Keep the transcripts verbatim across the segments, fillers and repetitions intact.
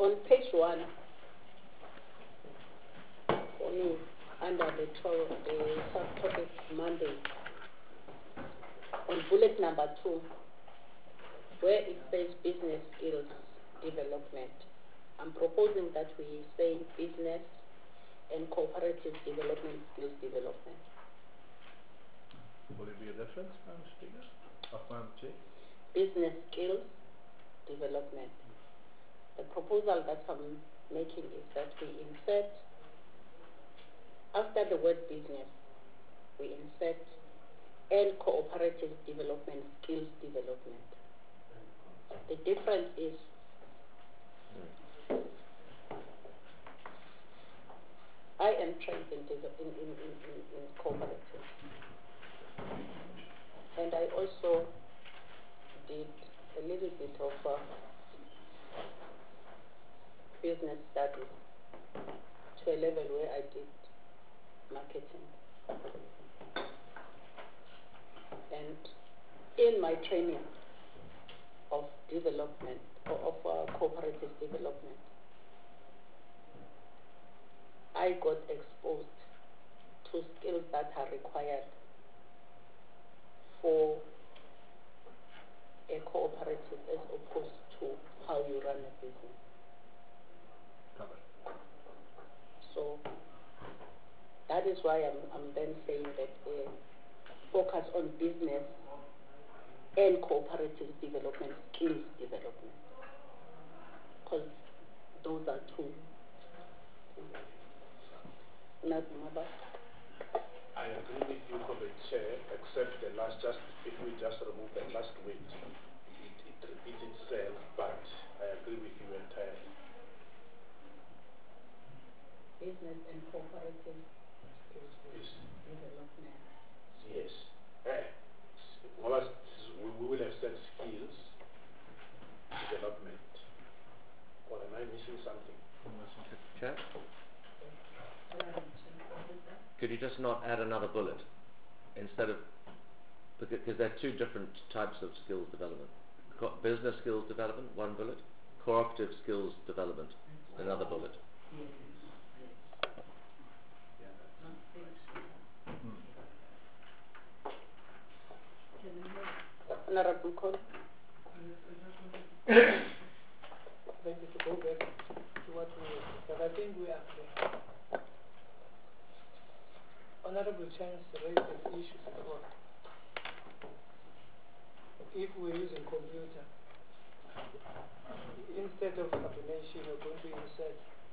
on page one, for me, under the, to- the subtopic mandate, on bullet number two, where it says business skills development, I'm proposing that we say business and cooperative development skills development. Will it be a difference, Madam Speaker? Of Madam Chair? Business skills development. The proposal that I'm making is that we insert, after the word business, we insert and cooperative development skills development. The difference is I am trained in, in, in, in, in cooperatives, and I also did a little bit of uh, business studies to a level where I did marketing. And in my training of development, or of uh, cooperative development, I got exposed to skills that are required for a cooperative as opposed to how you run a business. Covered. So that is why I'm, I'm then saying that uh, focus on business and cooperative development, skills development, because those are two. Not mother. I agree with you, Comrade Chair, except the last, just if we just remove the last word, it, it repeats itself, but I agree with you entirely. Business and cooperative Yes. development. Yes. Eh, well, we we will have said skills development. Or am I missing something? Chair? Could you just not add another bullet instead of, because there are two different types of skills development. Co- business skills development, one bullet. Cooperative skills development, another bullet. Honorable Cole. Thank you. To go back to what we were, but I think we are clear. Honorable Chance raised an issue before. If we're using computer, instead of combination, we're going to insert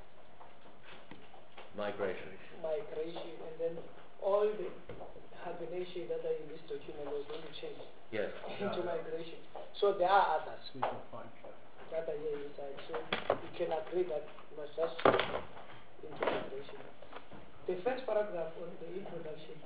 Migration. migration, and then all the combination that are in this document are going to change Yes. into migration. So there are others Simplify. that are here inside. So we can agree that we must just into migration. The first paragraph on the introduction,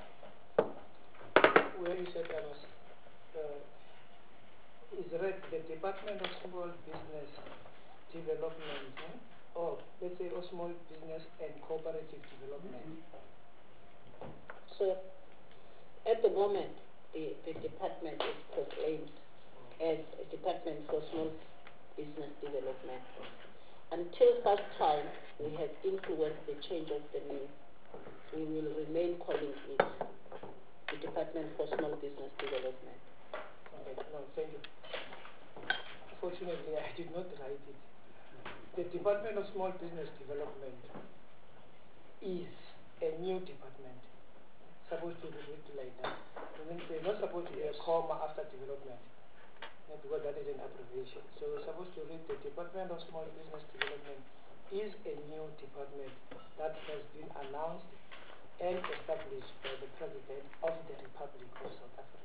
where you said that was, uh, is read the Department of Small Business Development, eh? or let's say of Small Business and Cooperative Development. So at the moment, the, the department is proclaimed as a department for small business development. Until such time we have influenced the change of the name, we will remain calling it the Department for Small Business Development. Okay, no, thank you. Fortunately, I did not write it. The Department of Small Business Development is a new department, supposed to be written like that. I mean, they're not supposed to be a comma after development, eh, because that is an abbreviation. So we're supposed to read the Department of Small Business Development is a new department that has been announced and established by the President of the Republic of South Africa.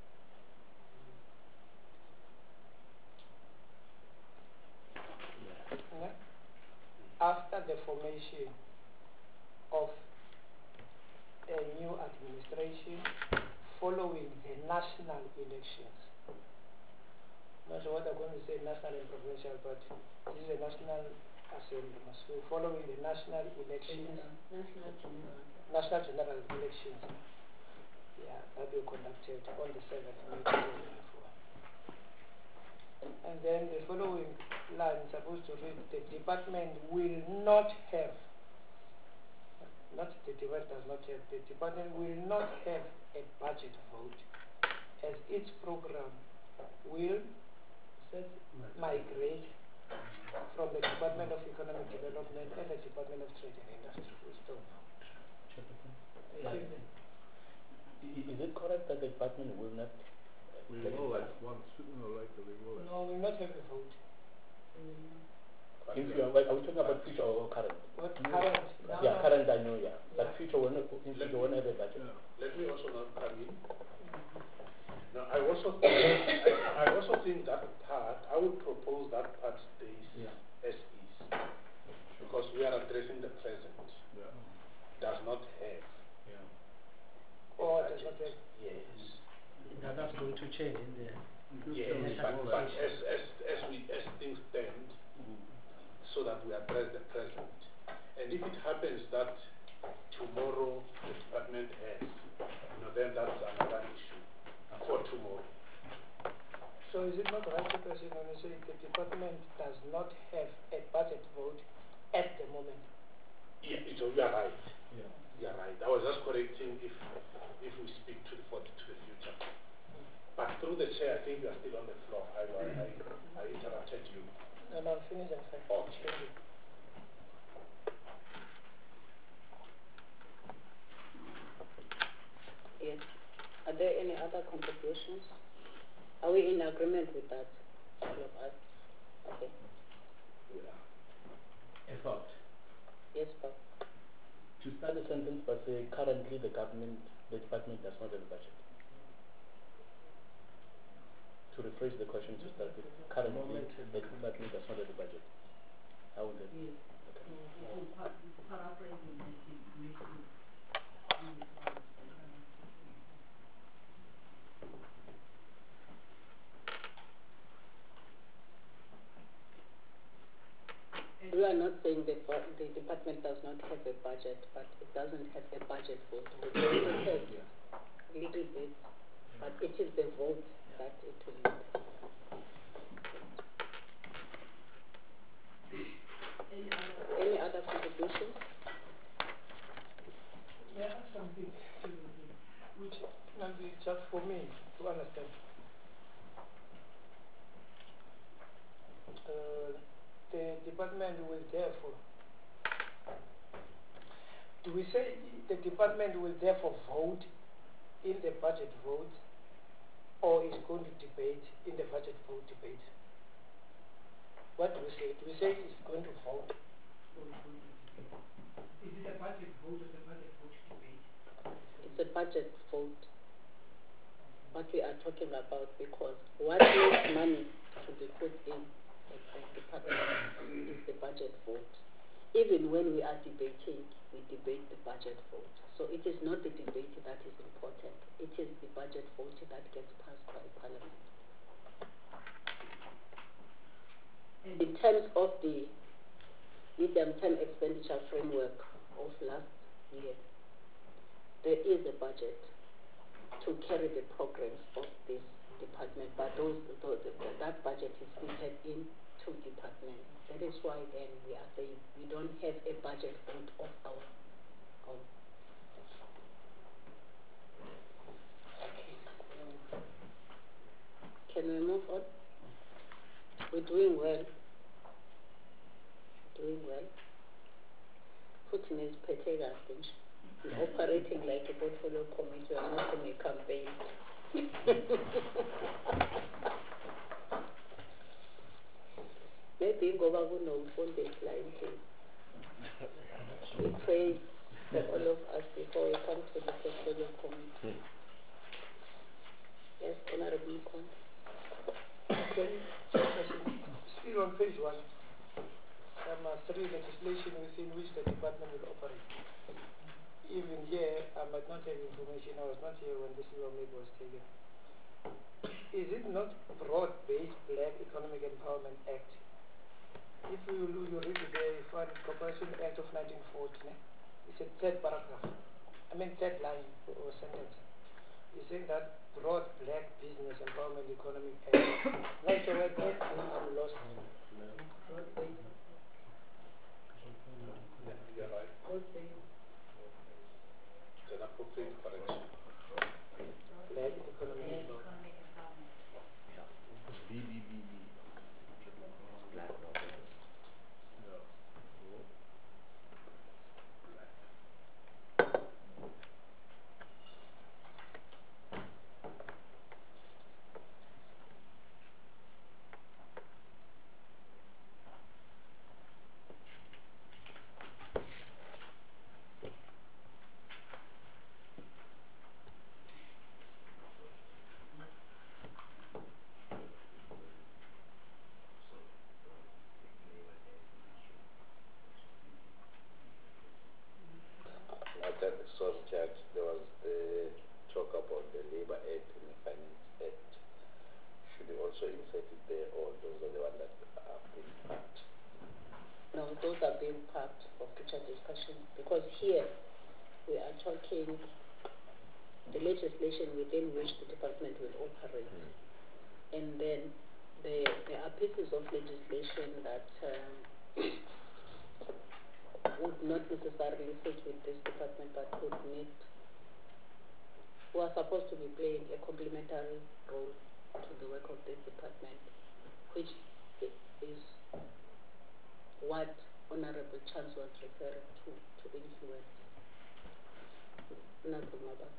Yeah. After the formation of a new administration following the national elections. Not sure what I'm going to say national and provincial, but this is a national assembly. So following the national elections, National General. national general elections, yeah, that were conducted on the seventh of May two thousand four. And then the following line supposed to read, the department will not have, not the department does not have, the department will not have a budget vote as its program will migrate from the Department of Economic Development and the Department of Trade and Industry. Full stop. Yeah. I- Is it correct that the department will not? We take will, it like, back? one, sooner or later we will. No, we will not have a vote. In future, like, are we talking about future or current? What current? Yeah, current I know, yeah. Yeah. But future, will not, in future, will not have a budget. Yeah. Let me also now come in. Now, I also think, I, I also think that part, I would propose that part stays Yeah. as is, because we are addressing the present. Yeah. Does not have. Yeah. a Or does budget. not have. Yes. That, that's going to change in the Yes, next but, but conversation. as, as, as we, as things stand, so that we address the present. And if it happens that tomorrow the department has, you know, then that's another issue for tomorrow. So is it not right, Chairperson, when you say the department does not have a budget vote at the moment? Yeah, it's, you are right. Yeah. You are right. I was just correcting if if we speak to the for, to the future. But through the chair, I think you are still on the floor. I I, I, I interrupted you. No, no, finish and fine. Okay. Thank you. Yes. Are there any other contributions? Are we in agreement with that, all of us? Okay. Yeah. A thought. Yes, Bob. To start the sentence by saying currently the government, the department does not have a budget. To rephrase the question to start with, currently the department does not have a budget. How would that? Yes. Okay. This is pa- paraphrasing and it makes it easy to understand. We are not saying the, bu- the department does not have a budget, but it doesn't have a budget vote. It only has a little bit, but it is the vote that it will need. Any other Any other contributions? May I add something to which can be just for me to understand? Uh, the department will therefore, do we say the department will therefore vote in the budget vote, or is going to debate in the budget vote debate? What do we say? Do we say it's going to vote? Is it a budget vote or the budget vote debate? It's a budget vote. What we are talking about, because what needs money to be put in the department is the budget vote. Even when we are debating, we debate the budget vote. So it is not the debate that is important. It is the budget vote that gets passed by Parliament. And In terms of the medium-term expenditure framework of last year, there is a budget to carry the programs of this department, but those, those, that budget is fitted in two departments. That is why then we are saying we don't have a budget vote of our own. Can we move on? We're doing well. Doing well. Putin is Petega, operating like a portfolio committee, we are not in a campaign. Maybe ngoba kunomfundisi la endlini. We pray for all of us before we come to the portfolio committee. Yes, Honorable Kwan. Okay. Still on page one. Um, uh, three legislation within which the department will operate. Even here, I might not have information. I was not here when this law maybe was taken. Is it not Broad-Based Black Economic Empowerment Act? If you, you read it there, you find Corporation Act of nineteen forty, né? It's a third paragraph. I mean third line or sentence. It's saying that Broad Black Business Empowerment Economic Act. Not sure where that I'm lost. Road base, Yeah, you're right. road base, It's an appropriate correction. Black economy. Yes, economic empowerment. B B B B. Black, not business. Yeah. At that source chart, there was the talk about the Labor Act and the Finance Act. Should we also insert it there, or those are the ones that are being part? no, those are being part of future discussion, because here we are talking the legislation within which the department will operate. And then there, there are pieces of legislation that um, would not necessarily fit with this department, but would need, who are supposed to be playing a complementary role to the work of this department, which i- is what Honorable Chance was referring to, to influence. Nothing about.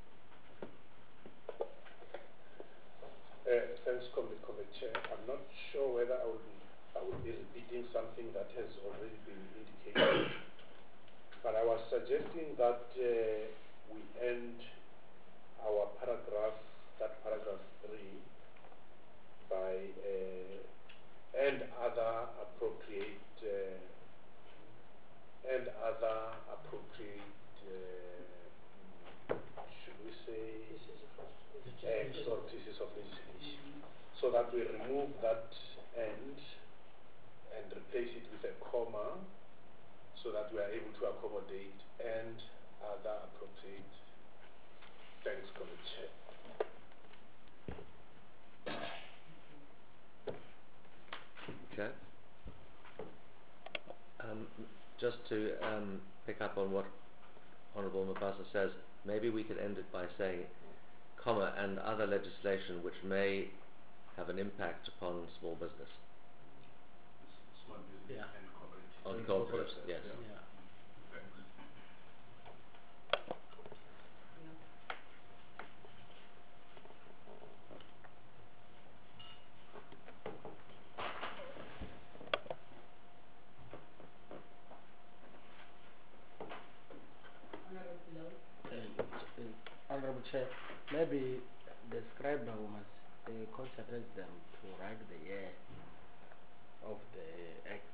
Uh, thanks, Comrade Comrade Chair. I'm not sure whether I will be, I will be repeating something that has already been indicated, but I was suggesting that uh, we end our paragraph, that paragraph three, by uh, and other appropriate uh, and other appropriate uh, should we say acts or pieces of legislation, so that we remove that and and replace it with a comma, so that we are able to accommodate and other appropriate. Thanks, Comrade Chair. Okay. Um, just to um, pick up on what Honourable Mabasa says, maybe we could end it by saying, comma, and other legislation which may have an impact upon small business. Small business Yeah. and cooperative. On And cooperatives, cooperatives, yes. Yeah. Honorable Below. Uh, Honorable Chair, maybe the scribe must uh, concentrate them to write the year of the act,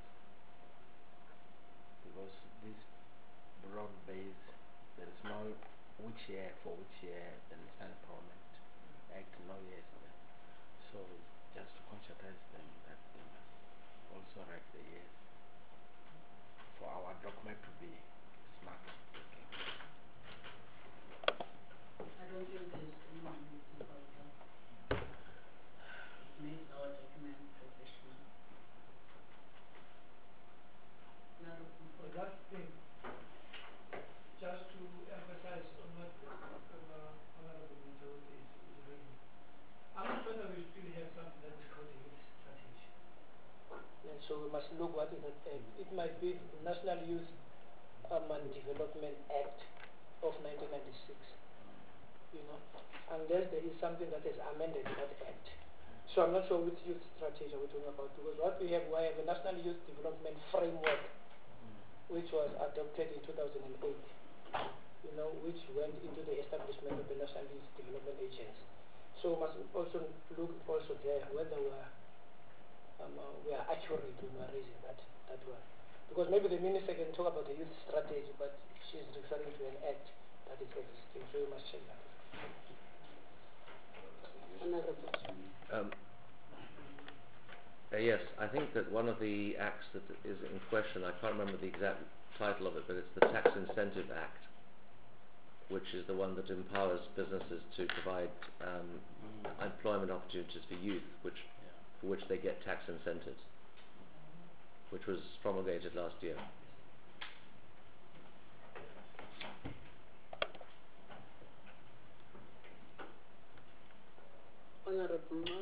because this broad base, there is no which year for which year the National Empowerment Act, no years there. So just to concentrate them that they must also write the years for our document to be smart. I don't think there's anyone who can call that. It makes our document professional. Not open for The last thing, just to emphasize on what uh, Honorable Mutawati is, is raising. I'm not sure that we still have something that is called the youth strategy. And so we must look what is that act. It might be the National Youth um, and Development Act of nineteen ninety-six. You know, unless there is something that has amended that act. So I'm not sure which youth strategy we're talking about, because what we have, we have a National Youth Development Framework, which was adopted in two thousand eight, you know, which went into the establishment of the National Youth Development Agency. So we must also look also there whether we are, um, uh, we are accurate when we are raising that, that one. Because maybe the minister can talk about the youth strategy, but she's referring to an act that is existing, so we must check that. Honorable. Um, uh, yes, I think that one of the acts that is in question, I can't remember the exact title of it, but it's the Tax Incentive Act, which is the one that empowers businesses to provide um, employment opportunities for youth, which for which they get tax incentives. which was promulgated last year. Honorable Mark.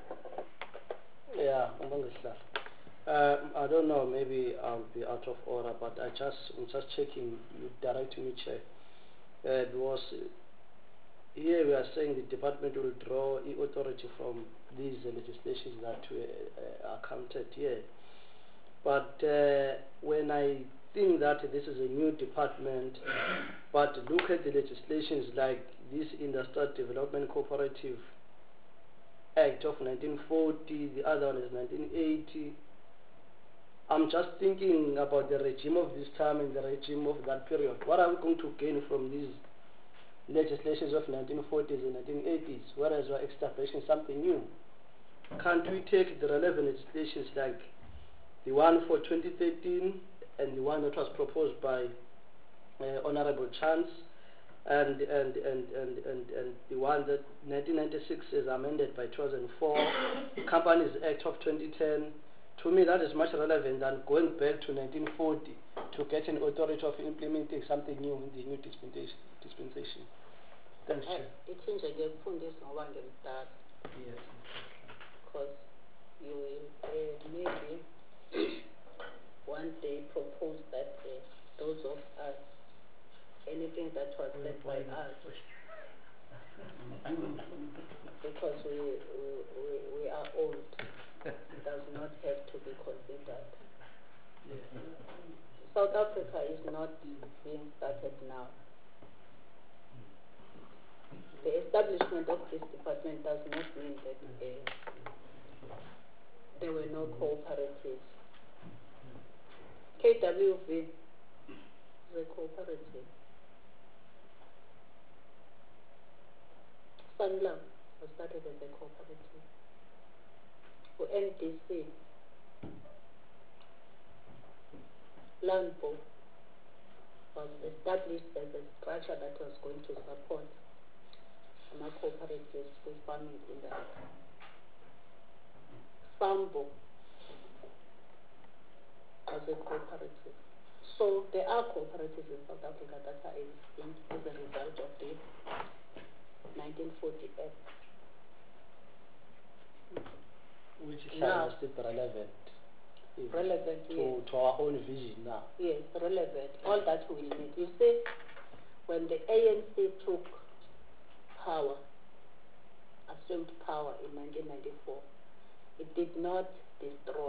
Yeah, Mbongisla. Uh, I don't know, maybe I'll be out of order, but I just, I'm just checking, you direct me, Chair. Uh, because uh, here we are saying the department will draw the authority from these uh, legislations that were uh, are counted here. But uh, when I think that this is a new department, but look at the legislations like this Industrial Development Cooperative Act of nineteen forty, the other one is nineteen eighty. I'm just thinking about the regime of this time and the regime of that period. What are we going to gain from these legislations of nineteen forties and nineteen eighties, whereas we're establishing something new? Can't we take the relevant legislations like the one for twenty thirteen and the one that was proposed by uh, Honorable Chance, and and, and, and, and and the one that nineteen ninety-six is amended by two thousand four, Companies Act of twenty ten. To me, that is much relevant than going back to nineteen forty to get an authority of implementing something new in the new dispensation. dispensation. Thanks, Chair. Ichinjeke kufundisa ngoba ngimdala. Yes. Because you will uh, maybe one day propose that uh, those of us, anything that was said by us, because we, we, we, we are old, does not have to be considered. South Africa is not being started now. The establishment of this department does not mean that uh, there were no cooperatives. K W V is a cooperative. Sanlam was started as a cooperative. For N D C, Landbo was established as a structure that was going to support some cooperatives with farming industry. Sambo was a cooperative. So there are cooperatives in South Africa that are extinct as a result of the nineteen forty Act. Which is Now, still relevant. If relevant, to, yes. to our own vision now. Yes, relevant. All that we need. You see, when the A N C took power, assumed power in nineteen ninety-four, it did not destroy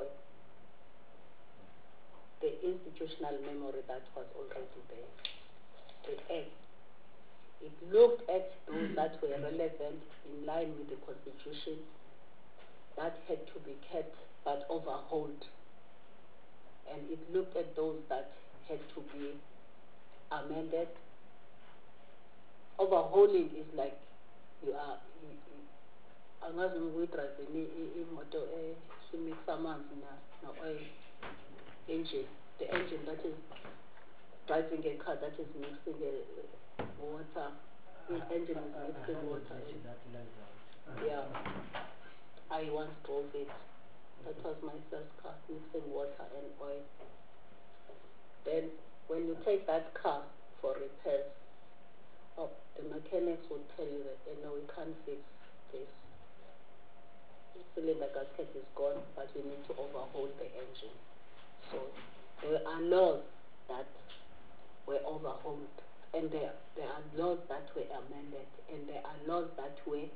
the institutional memory that was already there. The Act. It looked at those that were relevant in line with the Constitution that had to be kept but overhauled. And it looked at those that had to be amended. Overhauling is like you are, angazi ngikudrive imoto emikisa amanzi na oil engine, the engine that is driving a car that is mixing a water, the engine is mixing water. Yeah, I once drove it. That was my first car, mixing water and oil. Then when you take that car for repairs, oh, the mechanics would tell you that, you know, we can't fix this. The cylinder gasket is gone, but we need to overhaul the engine. So there are laws that were overhauled, and there, there are laws that were amended, and there are laws that were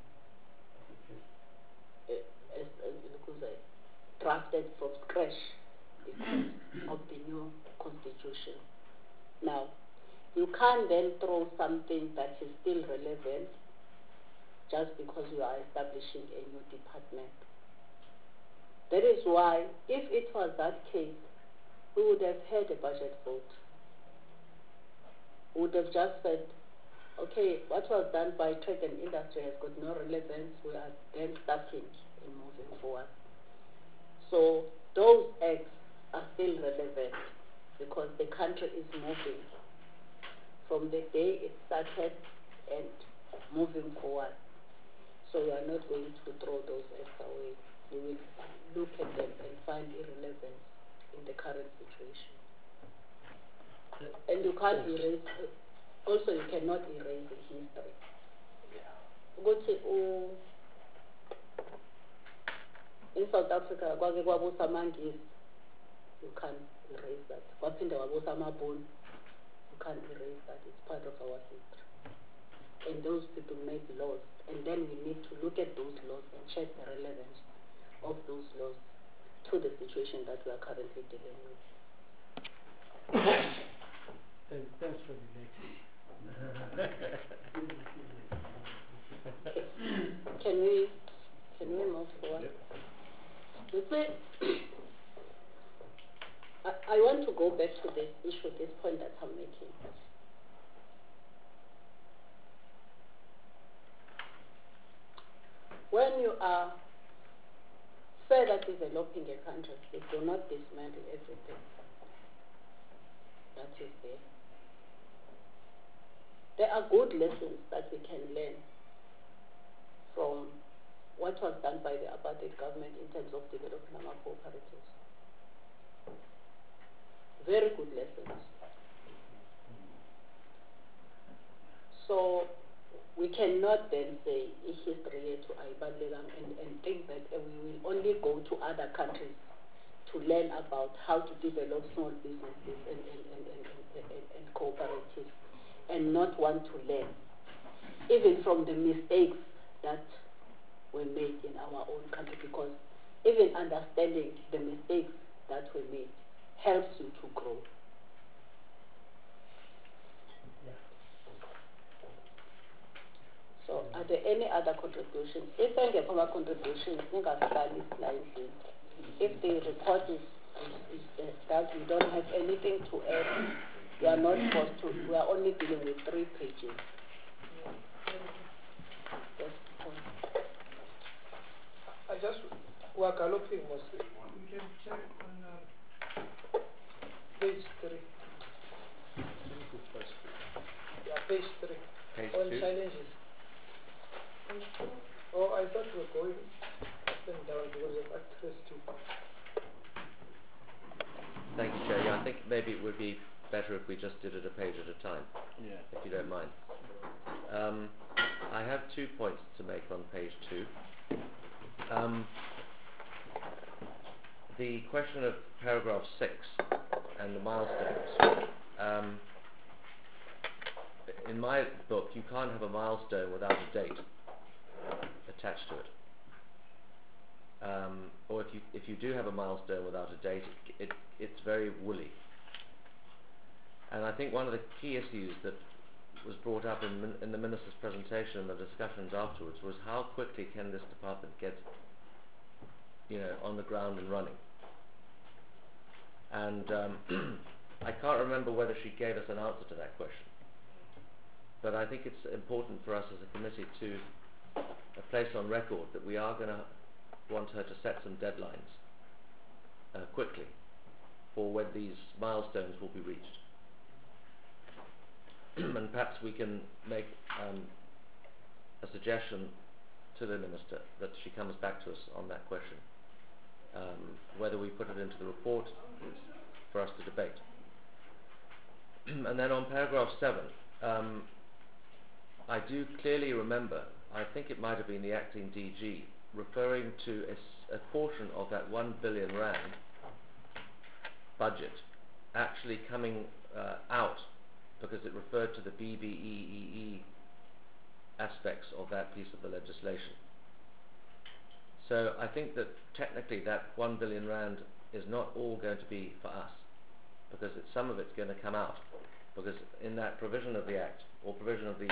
uh, as, as, as, drafted from scratch because of the new constitution. Now, you can't then throw something that is still relevant just because you are establishing a new department. That is why, if it was that case, we would have had a budget vote. We would have just said, okay, what was done by trade and industry has got no relevance, we are then starting and moving forward. So those acts are still relevant because the country is moving from the day it started and moving forward. So we are not going to throw those acts away. We will look at them and find irrelevance in the current situation. And you can't erase, also you cannot erase the history. Ukuthi u in South Africa kwake kwabusa amangisi, you can't erase that. Kwaphinde kwabusa amabhunu, you can't erase that. It's part of our history. And those people made laws, and then we need to look at those laws and check the relevance of those laws to the situation that we are currently dealing with. Thanks, thanks for the lecture. Can we, can we move forward? You see, I, I want to go back to this issue, this point that I'm making. When you are further developing a country, you do not dismantle everything that is there. There are good lessons that we can learn from what was done by the apartheid government in terms of developing our cooperatives. Very good lessons. So we cannot then say history to Aibalegam and, and think that uh, we will only go to other countries to learn about how to develop small businesses and, and, and, and, and, and, and cooperatives, and not want to learn even from the mistakes that were made in our own country, because even understanding the mistakes that were made helps you to grow. So are there any other contributions? If there are contributions, if the report is, is, is that we don't have anything to add, we are not forced to, we are only dealing with three pages. Yes. I just work a lot mostly. You can check on uh, page three. Yeah, page three. Page on two. challenges. Oh, I thought we were going up and down because of access to. Thank you, Chair. Yeah, I think maybe it would be better if we just did it a page at a time, Yeah. if you don't mind. Um, I have two points to make on page two. Um, the question of paragraph six and the milestones. Um, in my book, you can't have a milestone without a date attached to it. Um, or if you if you do have a milestone without a date, it, it it's very woolly. And I think one of the key issues that was brought up in, in the Minister's presentation and the discussions afterwards was how quickly can this department get, you know, on the ground and running. And um, I can't remember whether she gave us an answer to that question. But I think it's important for us as a committee to uh, place on record that we are going to want her to set some deadlines uh, quickly for when these milestones will be reached. And perhaps we can make um, a suggestion to the Minister that she comes back to us on that question. Um, whether we put it into the report is for us to debate. And then on paragraph seven, um, I do clearly remember, I think it might have been the acting D G, referring to a, s- a portion of that one billion rand budget actually coming uh, out, because it referred to the B B E E E aspects of that piece of the legislation. So I think that technically that one billion rand is not all going to be for us, because it's, some of it's going to come out, because in that provision of the Act, or provision of the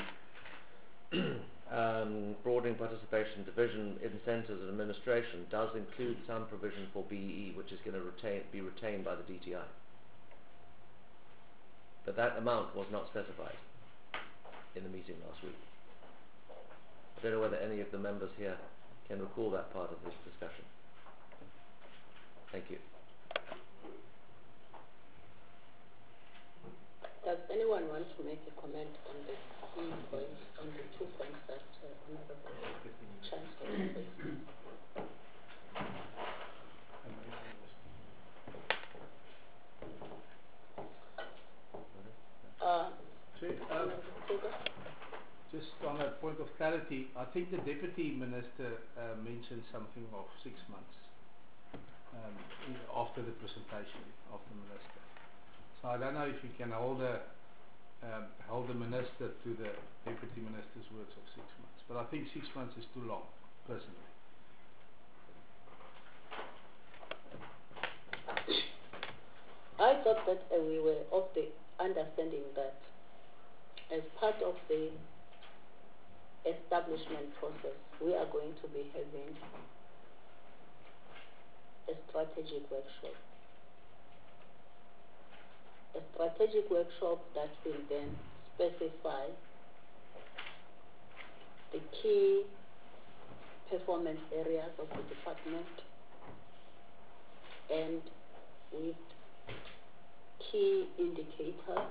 um, Broadening Participation Division in Centres and Administration, does include some provision for B E E, which is going to retain, be retained by the D T I. But that amount was not specified in the meeting last week. I don't know whether any of the members here can recall that part of this discussion. Thank you. Does anyone want to make a comment on the key points, on the two points that uh, Honorable Chancellor raised? deputy, I think the deputy minister uh, mentioned something of six months um, i- after the presentation of the minister. So I don't know if you can hold the um, hold the minister to the deputy minister's words of six months, but I think six months is too long, personally. I thought that uh, we were of the understanding that as part of the establishment process, we are going to be having a strategic workshop. A strategic workshop that will then specify the key performance areas of the department and with key indicators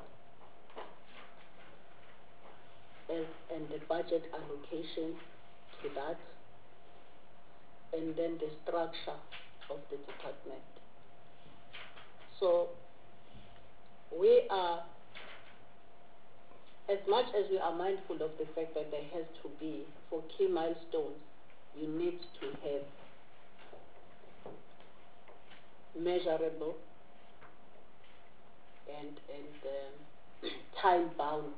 as, and the budget allocation to that, and then the structure of the department. So we are, as much as we are mindful of the fact that there has to be, for key milestones, you need to have measurable and, and um, time-bound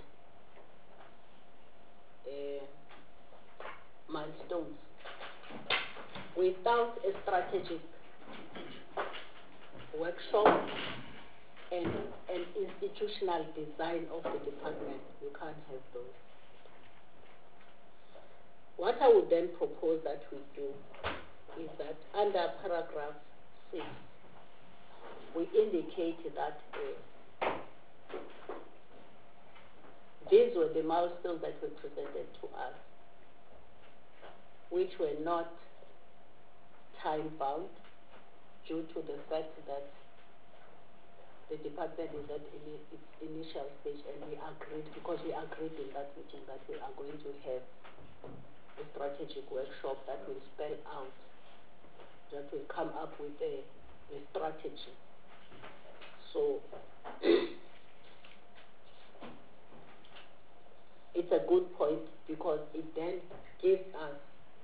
uh, milestones. Without a strategic workshop and an institutional design of the department, you can't have those. What I would then propose that we do is that under paragraph six, we indicate that uh, these were the milestones that were presented to us, which were not time-bound due to the fact that the department is at ini its initial stage, and we agreed, because we agreed in that meeting that we are going to have a strategic workshop that will spell out, that will come up with a, a strategy. So it's a good point because it then gives us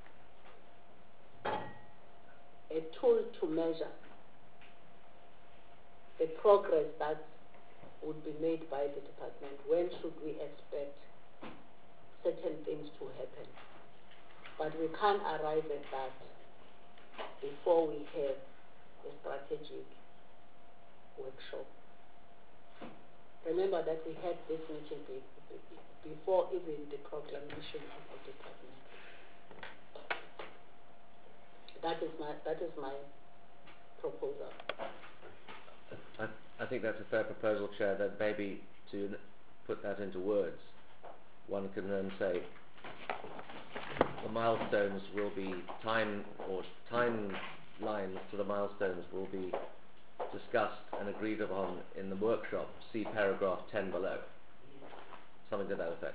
a tool to measure the progress that would be made by the department. When should we expect certain things to happen? But we can't arrive at that before we have a strategic workshop. Remember that we had this meeting be, be, before even the proclamation of the department. That is my that is my proposal. I, I think that's a fair proposal, Chair, that maybe to n- put that into words, one can then say the milestones will be time, or timelines to the milestones will be discussed and agreed upon in the workshop. See paragraph ten below. Something to that effect.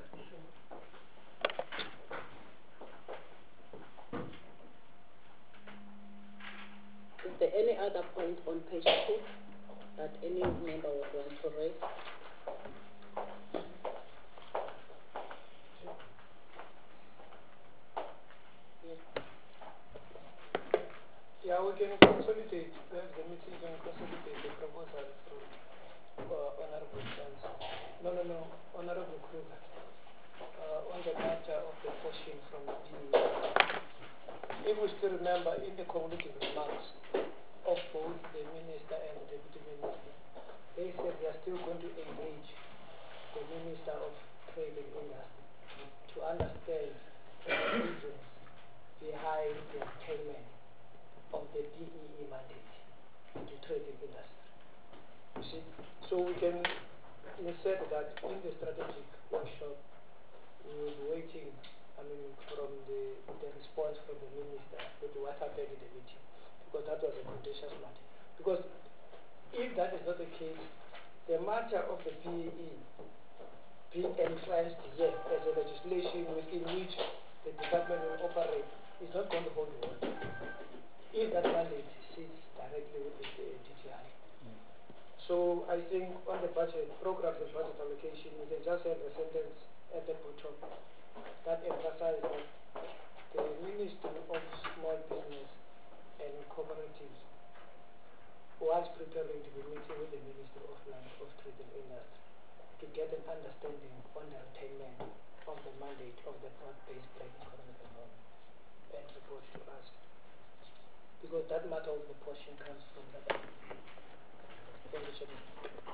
Is there any other point on page two that any member would want to raise? Yes. Yeah, we can consolidate, perhaps the meeting can consolidate the proposal from uh, Honorable Chance. No, no, no, Honorable Kruger, uh, on the matter of the portion from the D E A. If we still remember, in the concluding remarks of both the Minister and the Deputy Minister, they said they are still going to engage the Minister of Trade and Industry to understand the reasons behind the attainment of the D E E mandate to trade and industry. You see? So we can insert that in the strategic workshop. We will be waiting, I mean, from the, the response from the Minister with what happened in the meeting, because that was a contentious matter. Because if that is not the case, the matter of the P A E being enshrined here as a legislation within which the department will operate is not going to hold water if that mandate sits directly with the D T I. Mm. So I think on the budget, programs and budget allocation, we can just have a sentence at the bottom that emphasized that the Ministry of Small Business and Cooperatives was preparing to be meeting with the Ministry of Land, of Trade and Industry to get an understanding on the attainment of the mandate of the broad-based black economic development and report to us. Because that matter of the portion comes from that. Thank you, Chairman.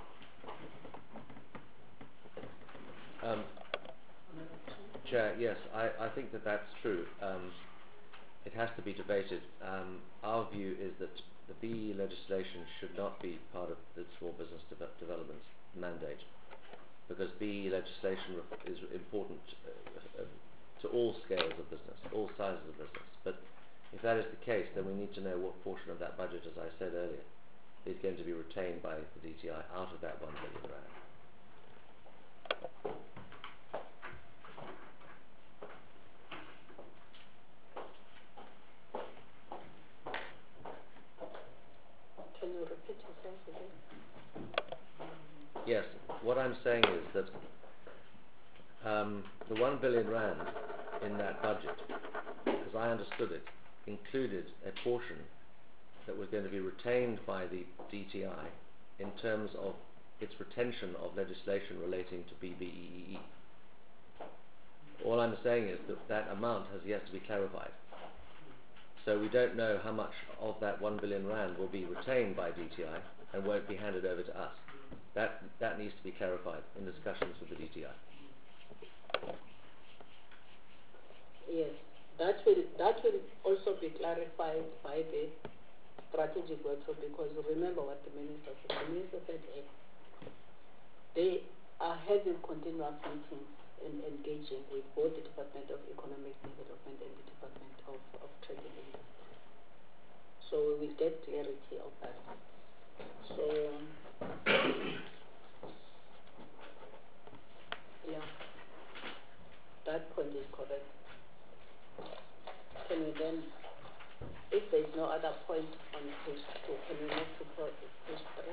Um, Chair, yes, I, I think that that's true. Um, it has to be debated. Um, our view is that the B E legislation should not be part of the small business de development mandate, because B E legislation is important uh, uh, to all scales of business, all sizes of business. But if that is the case, then we need to know what portion of that budget, as I said earlier, is going to be retained by the D T I out of that one billion rand. Can you repeat yourself again? Yes, what I'm saying is that um, the one billion rand in that budget, as I understood it, included a portion that was going to be retained by the D T I in terms of its retention of legislation relating to B B E E E. All I'm saying is that that amount has yet to be clarified. So we don't know how much of that one billion rand will be retained by D T I and won't be handed over to us. That, that needs to be clarified in discussions with the D T I. Yes, that will that will also be clarified by the strategic workshop, because remember what the minister said. The minister said eh, they are having continuous meetings and engaging with both the Department of Economic Development and the Department of, of Trade and Industry. So we will get clarity of that. So yeah, that point is correct. Can we then, if there is no other point on page two, can we move to page three?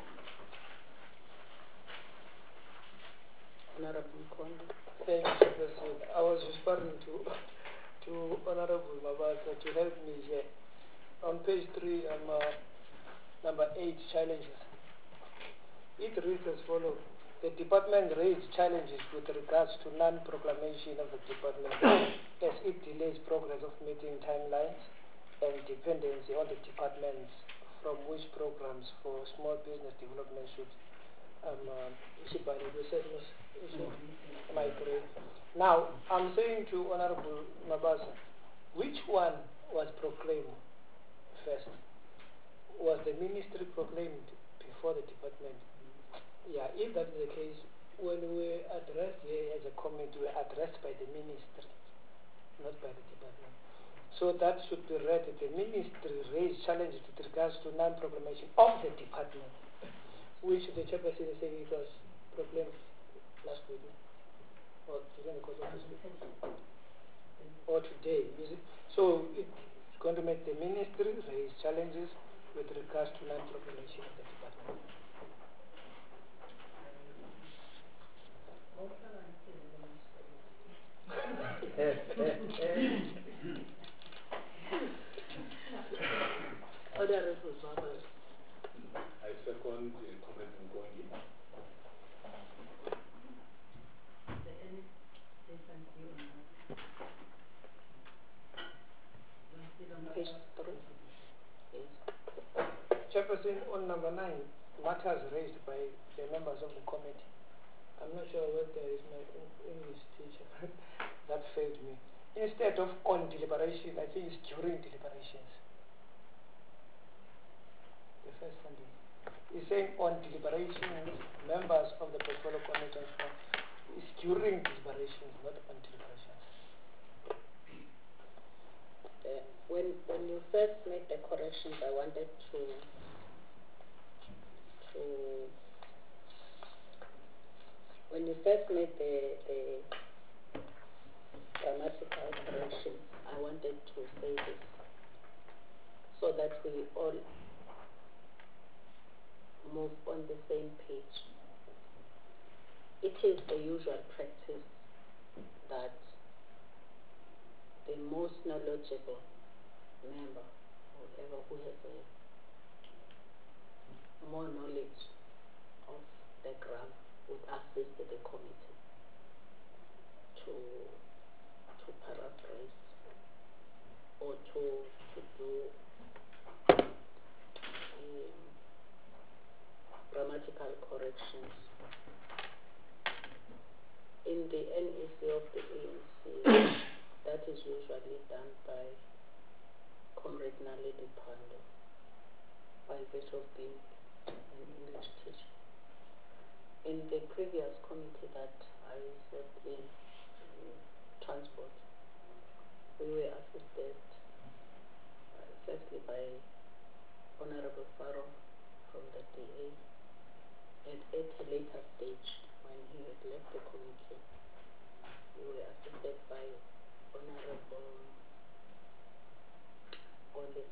Honorable Mkondo. Thank you, Chairperson. I was responding to to Honorable Mabasa to help me here. On page three, um, uh, number eight, challenges. It reads as follows. The department raised challenges with regards to non-proclamation of the department as it delays progress of meeting timelines and dependency on the departments from which programs for small business development should um, uh, migrate. Now, I'm saying to Honorable Mabasa, which one was proclaimed first? Was the ministry proclaimed before the department? Yeah, if that is the case, when we addressed here as a comment, we were addressed by the ministry, not by the department. So that should be read that the ministry raised challenges with regards to non-proclamation of the department, which the chairperson is saying it was proclaimed last week, or during the course of this week, or today. Is it? So it's going to make the ministry raise challenges with regards to non-proclamation of the department. Honorable Mabasa. I second uh, Comrade Ngongi. Is there any different view on that? We're still on Page that. three. Yes. Chairperson, on number nine, matters raised by the members of the committee. I'm not sure whether is my English teacher that failed me. Instead of on deliberation, I think it's during deliberations. The first sentence. It's saying on deliberations, members of the portfolio committee and so on. It's during deliberations, not on deliberations. Uh, when when you first made the corrections, I wanted to to when you first made the the grammatical corrections, I wanted to say this so that we all move on the same page. It is the usual practice that the most knowledgeable member, whoever who has a more knowledge of the grant would assist the committee to to paraphrase or to to do um, grammatical corrections. In the N E C of the A N C, that is usually done by Comrade Naledi Pando, by virtue of being an English teacher. In the previous committee that I sat in, in transport, we were assisted uh, firstly by Honorable Faro from the D A, and at a later stage, when he had left the committee, we were assisted by Honorable Ole.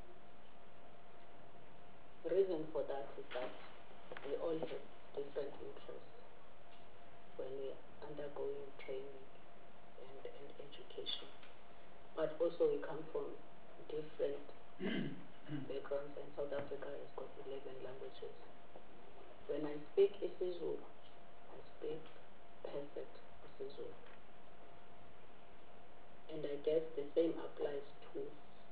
The reason for that is that we all have different interests when we are undergoing training and, and education. But also we come from different backgrounds, and South Africa has got eleven languages. When I speak isiZulu, I speak perfect isiZulu. And I guess the same applies to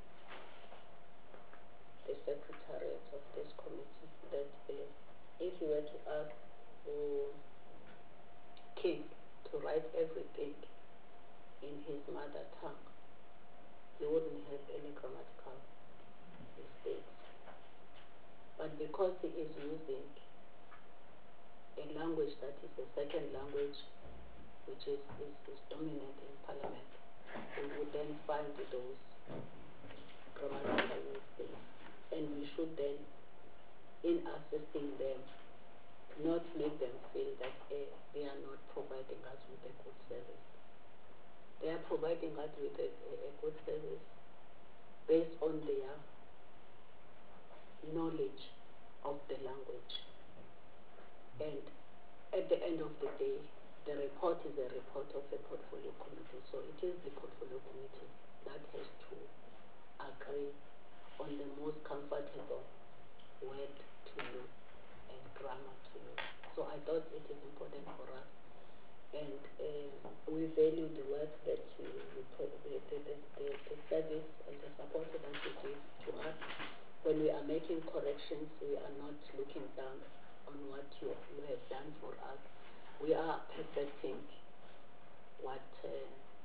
the secretariat of this committee, that uh, if you were to ask uh, King to write everything in his mother tongue, he wouldn't have any grammatical mistakes. But because he is using a language that is a second language, which is, is, is dominant in Parliament, we would then find those grammatical mistakes. And we should then, in assisting them, not make them feel that uh, they are not providing us with a good service. They are providing us with a, a, a good service based on their knowledge of the language. And at the end of the day, the report is a report of a portfolio committee. So it is the portfolio committee that has to agree on the most comfortable word to use and grammar to use. So I thought it is important for us. And uh, we value the work that you, you put, the, the, the, the, the service and the support that you give to us. When we are making corrections, we are not looking down on what you, you have done for us. We are perfecting what uh,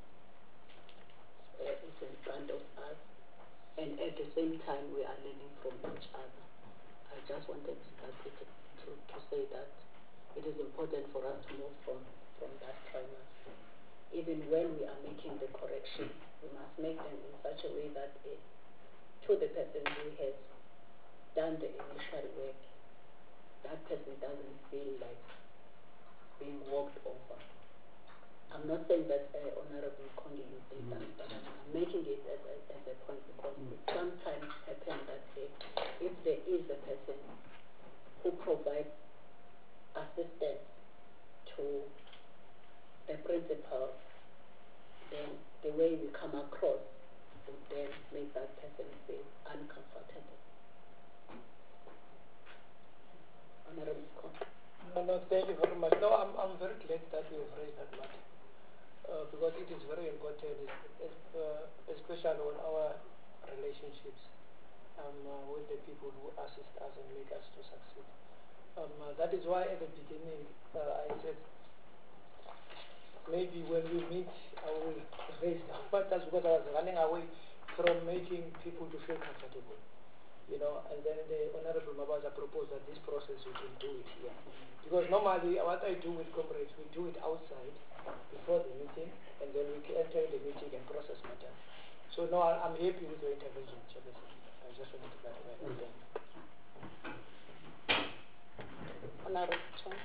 uh, is in front of us, and at the same time we are learning from each other. I just wanted uh, to, to, to say that it is important for us to move from, from that premise. Even when we are making the correction, we must make them in such a way that uh, to the person who has done the initial work, that person doesn't feel like being walked over. I'm not saying that uh, Honorable Kondi you did that, but I'm making it as a, as a point because it sometimes happens that uh, if there is a person who provides assistance to the principal, then the way we come across would then make that person feel uncomfortable. Honorable Kondi. No, no, thank you very much. No, I'm, I'm very glad that you have raised that matter. Uh, because it is very important, uh, especially on our relationships um, uh, with the people who assist us and make us to succeed. Um, uh, that is why at the beginning uh, I said maybe when we meet I will raise that matter, because I was running away from making people to feel comfortable. You know, and then the Honorable Mabaza proposed that this process we can do it here. Because normally what I do with comrades, we do it outside before the meeting, and then we can enter the meeting and process matters. So no, I, I'm happy with your intervention, Chairman. I just wanted to clarify that. Thank you. Honorable Chair.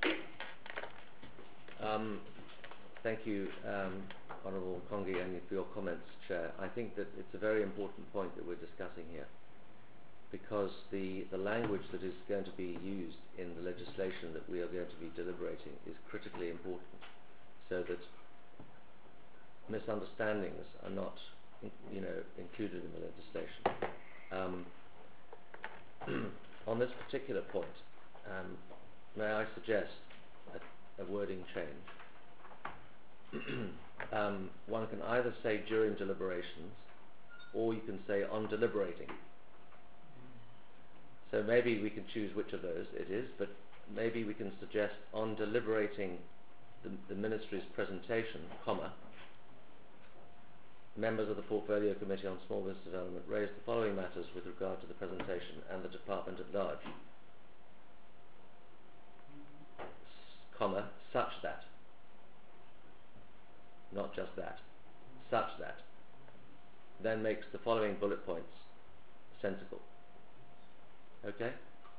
Um, thank you, um, Honourable Kongi, and for your comments, Chair. I think that it's a very important point that we're discussing here, because the, the language that is going to be used in the legislation that we are going to be deliberating is critically important, so that misunderstandings are not, in, you know, included in the legislation. Um, on this particular point, um, may I suggest a, a wording change? um, one can either say during deliberations, or you can say on deliberating. So maybe we can choose which of those it is, but maybe we can suggest on deliberating the, the Ministry's presentation, comma, members of the Portfolio Committee on Small Business Development raised the following matters with regard to the presentation and the department at large, S- comma, such that, not just that, such that, then makes the following bullet points sensible. Okay?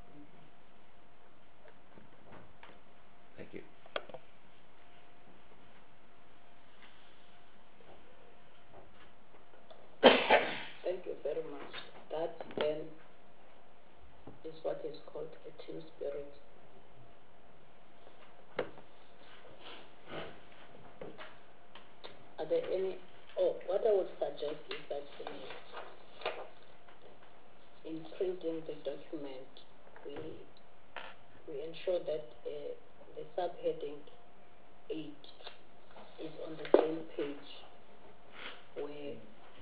Thank you. Thank you very much. That then is what is called a team spirit. Are there any, oh, what I would suggest is that uh, in printing the document, we, we ensure that uh, the subheading eight is on the same page where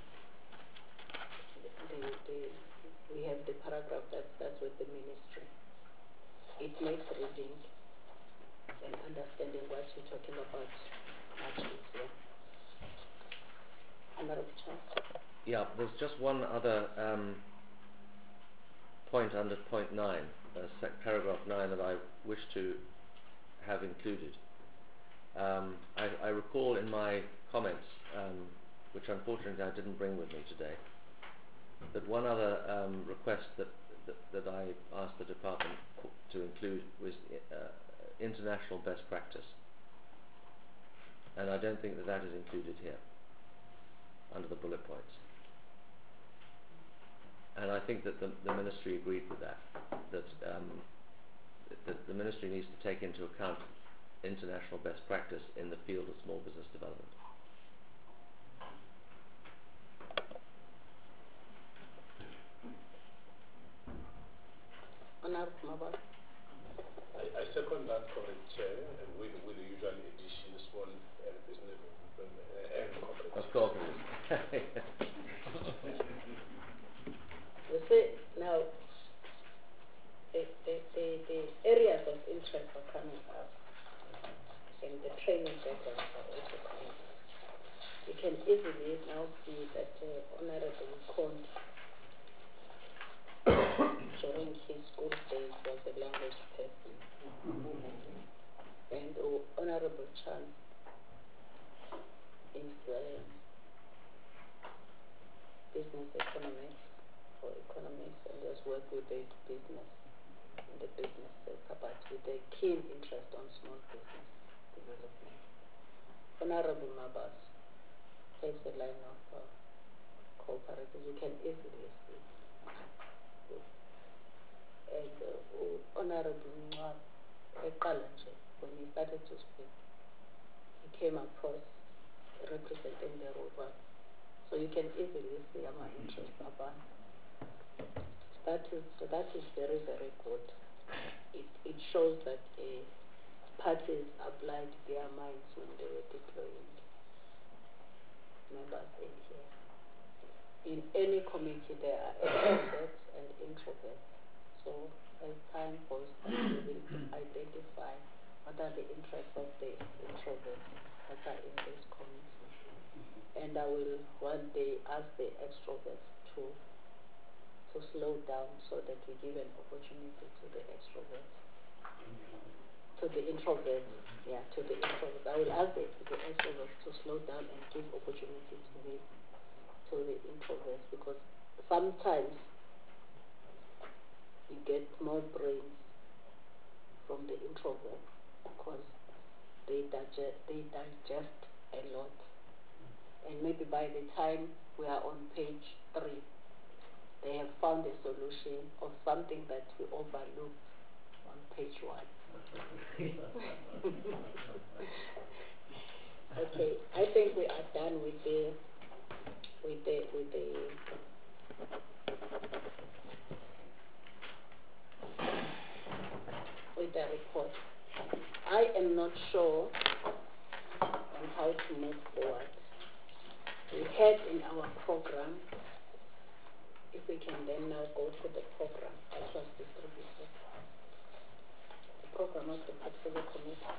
the, the, we have the paragraph that starts with the ministry. It makes reading and understanding what you're talking about much easier. Honorable Chair. Yeah, there's just one other um, point under point nine, uh, sec- paragraph nine, that I wish to have included. Um, I, I recall in my comments, um, which unfortunately I didn't bring with me today, that one other um, request that, that that I asked the department to include was uh, international best practice, and I don't think that that is included here under the bullet points. And I think that the, the ministry agreed with that, that, um, that the ministry needs to take into account international best practice in the field of small business development. Honorable Mabas. I, I second that comment, Chair, and with, with the usual addition, small and business uh, and cooperatives. Of cooperatives. You see, now, the, the, the, the areas of interest are coming up, and the training backgrounds are also coming up. You can easily now see that uh, Honorable Kond, during his school days, was a language person. And uh, Honorable Chan is uh, business economics or economics, and has worked with the business, in the business sector, but with a keen interest on small business development. Honorable Mabas takes a line of uh, cooperatives. You can easily see. And uh, Honorable Mwab, when he started to speak, he came across representing the rural. So you can easily see my interest about. That is that is very very good. It it shows that uh, parties applied their minds when they were deploying members in here. In any committee there are extroverts and introverts. So as time goes on, we will identify what are the interests of the introverts that are in this committee. And I will one day ask the extroverts to to slow down so that we give an opportunity to the extroverts, to the introverts, yeah, to the introverts. I will ask the, the extroverts to slow down and give opportunity to the to the introverts, because sometimes you get more brains from the introverts because they digest they digest a lot, and maybe by the time we are on page three, they have found a solution of something that we overlooked on page one. Okay, I think we are done with the with the with the with the report. I am not sure on how to move forward. We had in our program, if we can then now go to the program that was distributed. The program of the portfolio committee.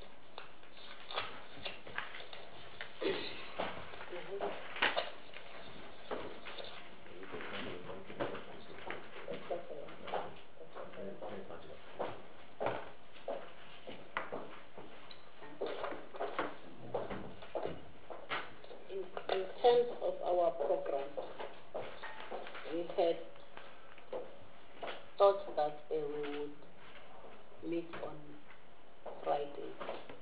In, in terms of our program, we had thought that uh, we would meet on Friday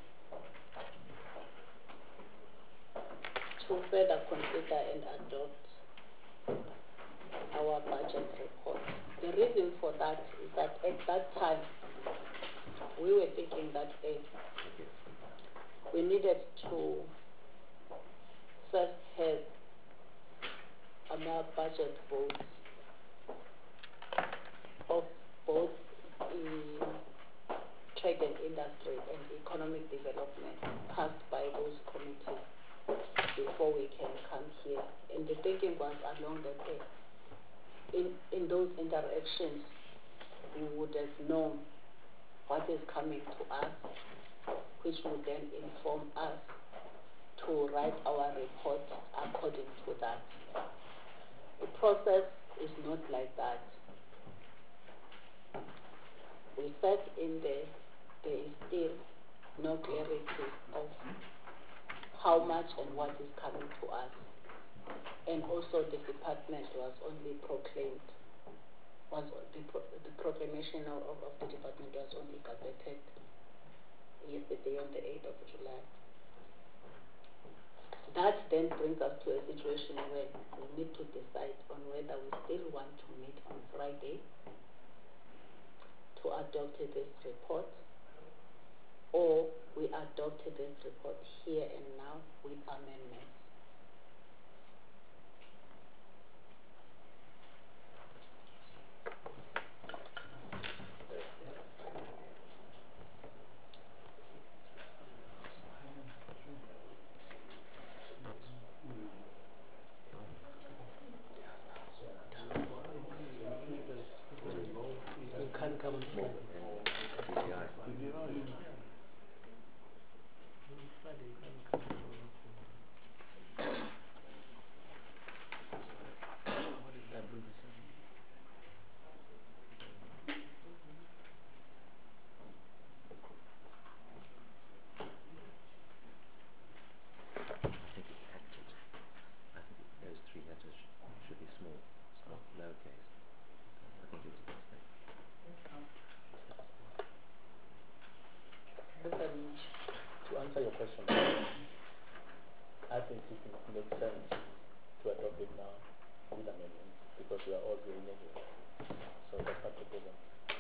to further consider and adopt our budget report. The reason for that is that at that time we were thinking that uh, we needed to first have our budget votes of both uh, trade and industry and economic development passed by those committees before we can come here. And the thinking was along that uh, in, in those interactions we would have known what is coming to us, which would then inform us to write our report according to that. The process is not like that. We sat in there, there is still no clarity of how much and what is coming to us. And also the department was only proclaimed, was the, pro the proclamation of, of the department was only gazetted yesterday on the eighth of July. That then brings us to a situation where we need to decide on whether we still want to meet on Friday to adopt this report, or we adopt this report here and now with amendments. You can't come on Friday. What is that blue design? I think it's hectic. I think those three letters sh should be small. It's not lowercase. I think it was a mistake. To answer your question, I think it makes sense to adopt it now with amendments because we are all doing it. So that's not the problem.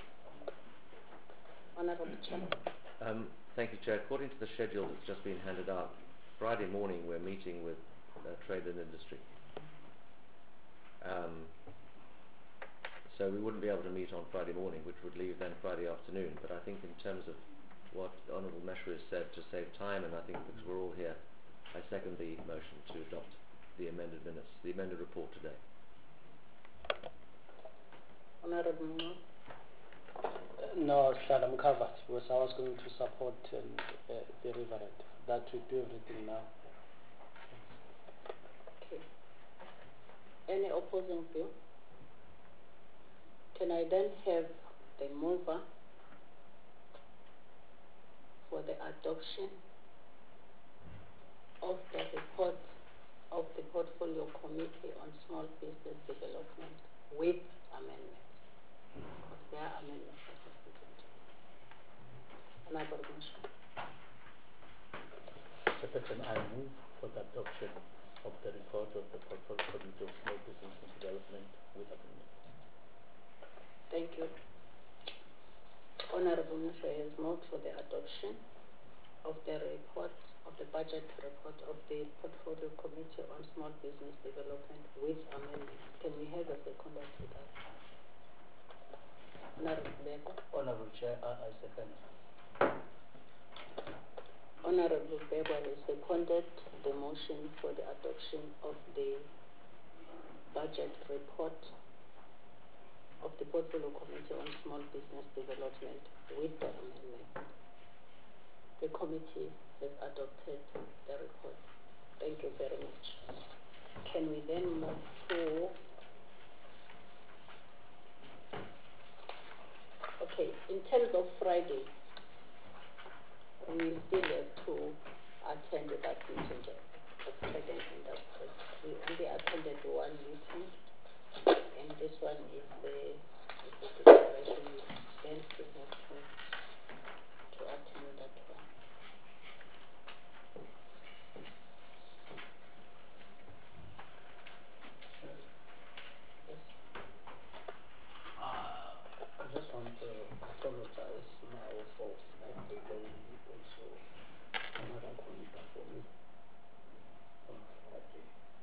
Honorable Chair. Um, thank you, Chair. According to the schedule that's just been handed out, Friday morning we're meeting with uh, trade and industry. Um, so we wouldn't be able to meet on Friday morning, which would leave then Friday afternoon. But I think in terms of what Honourable Meshra has said to save time, and I think because we're all here, I second the motion to adopt the amended minutes, the amended report today. Honorable Moore. No, Slad, I'm covered because I was going to support um, uh, the Reverend. That we do everything now. Okay. Any opposing view? Can I then have the mover for the adoption of the report of the Portfolio Committee on Small Business Development with amendments? Because there are amendments that have been made. Honorable Commissioner. Chairperson, I move for the adoption of the report of the Portfolio Committee of Small Business Development with amendments. Thank you. Honorable Meshra has moved for the adoption of the report of the budget report of the Portfolio Committee on Small Business Development with amendments. Can we have a seconder to that? Honorable Bego. Honorable Chair, I, I second. Honorable Bego has seconded the motion for the adoption of the budget report of the Portfolio Committee on Small Business Development with the amendment. The committee has adopted the report. Thank you very much. Can we then move to, okay, in terms of Friday, we still have to attend that meeting of Trident Industries. We only attended one meeting, and this one is the, is the declaration. Then we have to, to attend that one. Yes. Uh, I just want to apologize now for not delaying also another committee for me on Friday.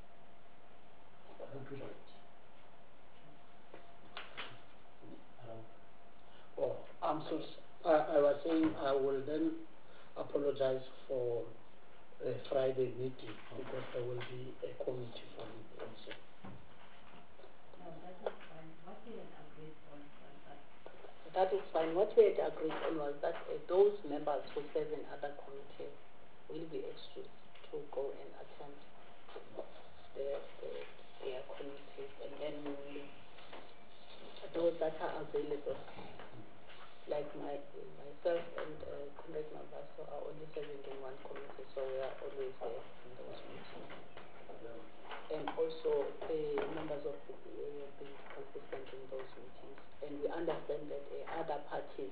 Oh, I'm so. s- I, I was saying I will then apologize for a Friday meeting because there will be a committee for me also. No, that is fine. What we had agreed on was that That is fine. What we had agreed on was that uh, those members who serve in other committees will be excused to go and attend their, their, their committees, and then we will, those that are available, like my, myself and uh, Comrade Mabaso are only serving in one committee, so we are always there in those meetings. And also the members of the P A have been consistent in those meetings. And we understand that uh, other parties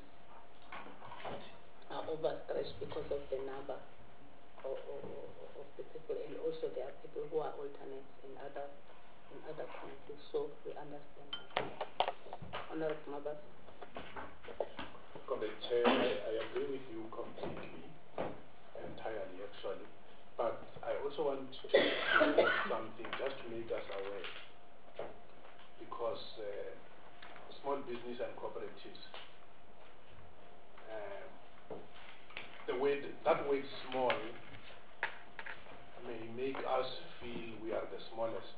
are overstretched because of the number of, of, of the people, and also there are people who are alternates in other in other committees, so we understand. Honorable Mabas. Comrade Chair, I, I agree with you completely, entirely actually, but I also want to add something just to make us aware, because uh, small business and cooperatives, um, the word, that word small may make us feel we are the smallest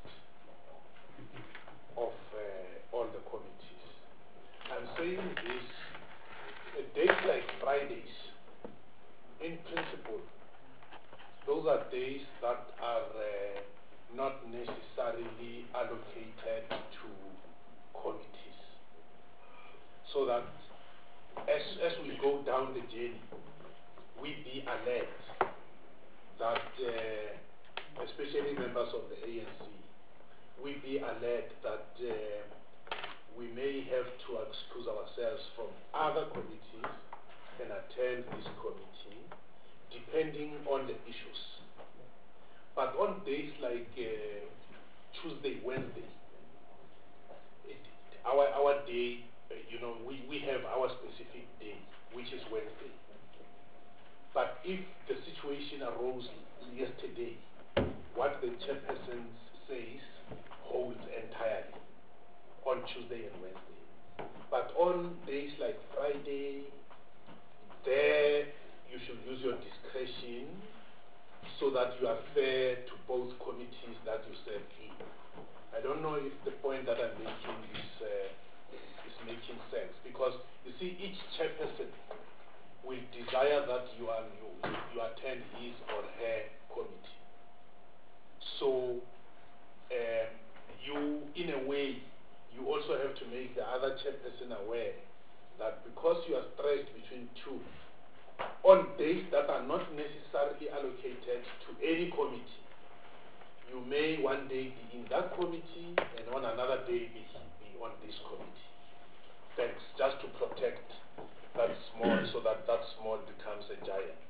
of uh, all the committees. I'm saying this, uh, days like Fridays, in principle, those are days that are uh, not necessarily allocated to committees. So that as, as we go down the journey, we be alert that, uh, especially members of the A N C, we be alert that uh, we may have to excuse ourselves from other committees and attend this committee, depending on the issues. But on days like uh, Tuesday, Wednesday, it, our, our day, uh, you know, we, we have our specific day, which is Wednesday. But if the situation arose yesterday, what the chairperson says holds entirely on Tuesday and Wednesday. But on days like Friday, there you should use your discretion so that you are fair to both committees that you serve in. I don't know if the point that I'm making is, uh, is making sense, because you see, each chairperson will desire that you, are, you, you attend his or her committee. So uh, you, in a way, you also have to make the other chairperson aware that because you are stretched between two, on days that are not necessarily allocated to any committee, you may one day be in that committee and on another day be, be on this committee. Thanks, just to protect that small so that that small becomes a giant.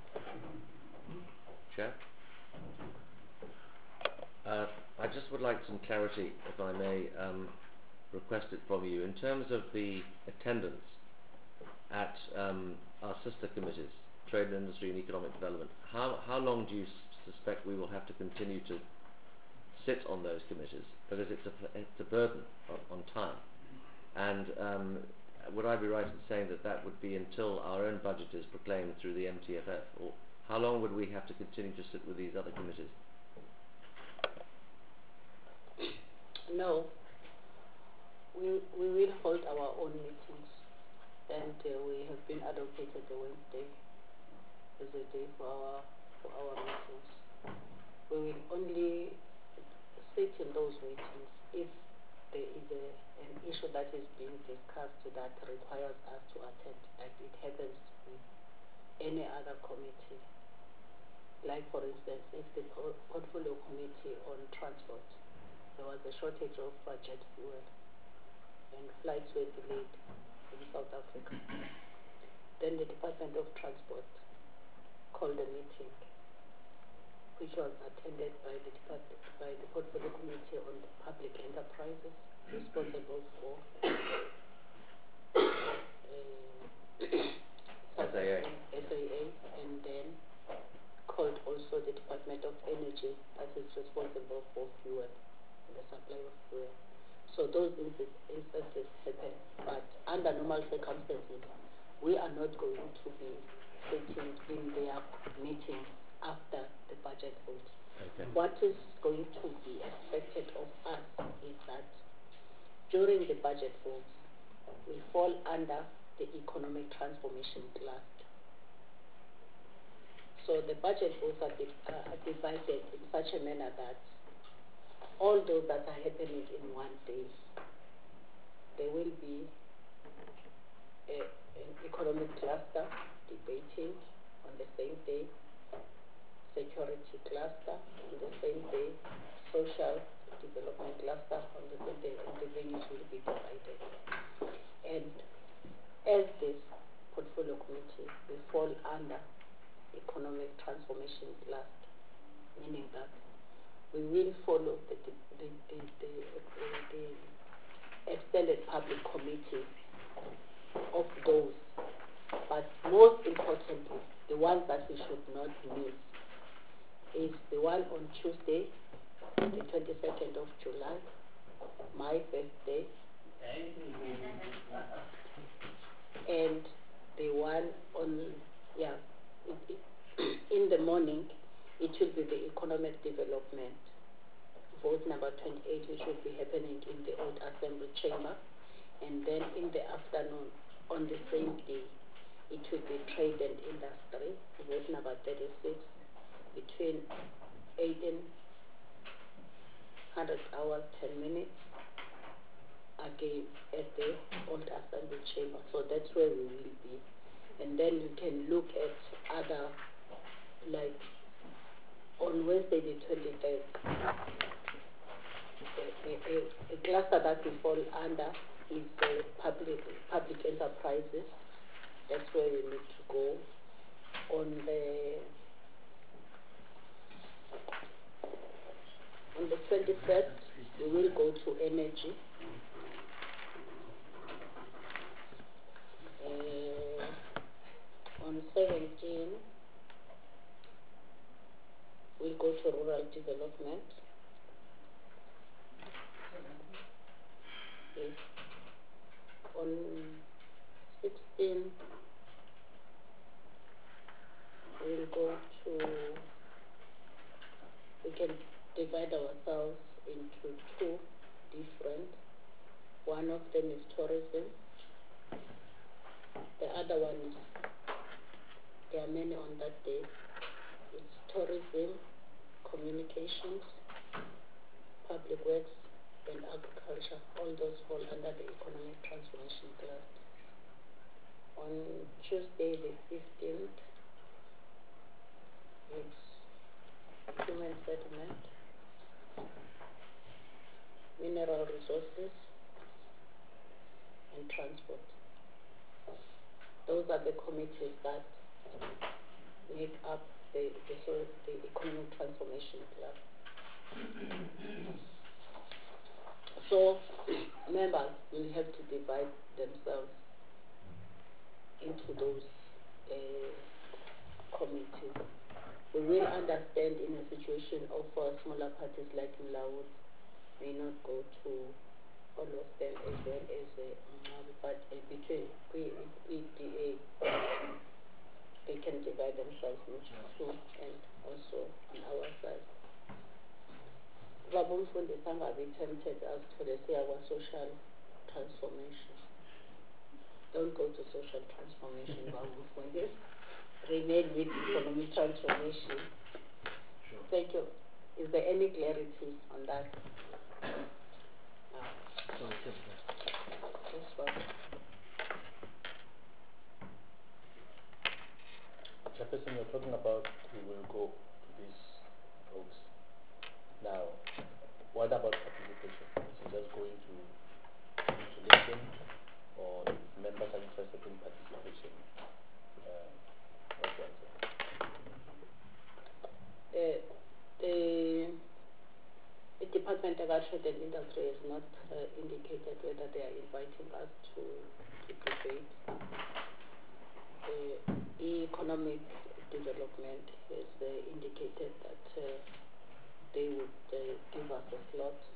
Chair? Uh, I just would like some clarity, if I may um, request it from you, in terms of the attendance at um, our sister committees, Trade and Industry and Economic Development. How how long do you s- suspect we will have to continue to sit on those committees? Because it's a it's a burden on, on time. And um, would I be right in saying that that would be until our own budget is proclaimed through the M T F F? Or how long would we have to continue to sit with these other committees? No, we we will hold our own meetings, and uh, we have been allocated the Wednesday as a day for our for our meetings. We will only sit in those meetings if there is a, an issue that is being discussed that requires us to attend, like it happens with any other committee. Like for instance, if the por- portfolio committee on transport, there was a shortage of uh, jet fuel and flights were delayed in South Africa. Then the Department of Transport called a meeting, which was attended by the Depart- by the portfolio committee on public enterprises, responsible for uh, S A A. S A A, and then called also the Department of Energy, that is responsible for fuel, the supply of fuel. So those instances, instances happen, but under normal circumstances, we are not going to be sitting in their meetings after the budget vote. Okay. What is going to be expected of us is that during the budget votes, we fall under the economic transformation cluster. So the budget votes are, di- uh, are divided in such a manner that all those that are happening in one day, there will be a, an economic cluster debating on the same day, security cluster on the same day, social development cluster on the same day, and the venues will be divided. And as this portfolio committee, we fall under economic transformation cluster, meaning that we will follow the, the, the, the, the, the, the extended public committee of those. But most importantly, the one that we should not miss is the one on Tuesday, the twenty-second of July, my birthday, and the one on, yeah, it, it, in the morning, it will be the economic development, vote number twenty-eight, which will be happening in the old assembly chamber, and then in the afternoon, on the same day, it will be trade and industry, vote number thirty-six, between eighteen hundred hours, ten minutes, again at the old assembly chamber. So that's where we will be. And then you can look at other, like on Wednesday the twenty-third, a, a, a cluster that we fall under is uh, public public enterprises. That's where we need to go. On the on the twenty-first, we will go to energy. Uh, on seventeen, we'll go to rural development. Yes. On sixteen, we'll go to, we can divide ourselves into two different. One of them is tourism. The other one is, there are many on that day. It's tourism, communications, public works, and agriculture. All those fall under the economic transformation cluster. On Tuesday the fifteenth, it's human settlement, mineral resources, and transport. Those are the committees that make up the, the, the economic transformation club. So members will have to divide themselves into those uh, committees. We will understand in a situation of uh, smaller parties like Mlaud may not go to all of them as well as uh, Mnabi, but uh, between P D A, they can divide themselves into two, and also on our side. Babumfundi Sangabi tempted us to the say our social transformation. Don't go to social transformation, Babumfundi. Remain with economic transformation. Sure. Thank you. Is there any clarity on that? No. So it's just that. Yes, well. Chairperson, you're talking about we will go to these folks. Now, what about participation? Is it just going to, to listen, or if members are interested in participation? Uh, what's the answer? Uh, the, the Department of Trade and Industry has not uh, indicated whether they are inviting us to, to debate. Uh, economic development has uh, indicated that uh, they would uh, give us a slot